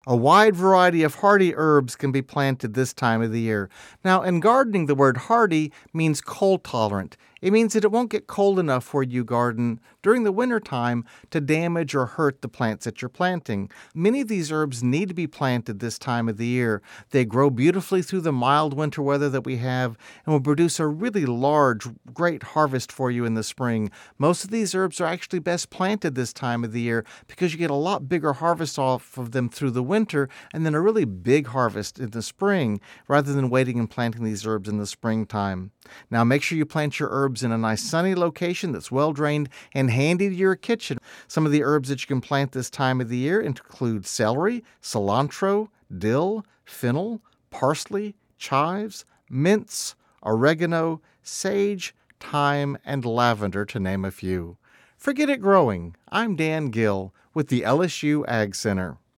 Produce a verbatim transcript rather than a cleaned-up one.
A wide variety of hardy herbs can be planted this time of the year. Now, in gardening, the word hardy means cold tolerant. It means that it won't get cold enough where you garden during the winter time to damage or hurt the plants that you're planting. Many of these herbs need to be planted this time of the year. They grow beautifully through the mild winter weather that we have and will produce a really large, great harvest for you in the spring. Most of these herbs are actually best planted this time of the year because you get a lot bigger harvest off of them through the winter and then a really big harvest in the spring rather than waiting and planting these herbs in the springtime. Now make sure you plant your herbs in a nice sunny location that's well drained and handy to your kitchen. Some of the herbs that you can plant this time of the year include celery, cilantro, dill, fennel, parsley, chives, mints, oregano, sage, thyme, and lavender, to name a few. Forget it growing. I'm Dan Gill with the L S U Ag Center.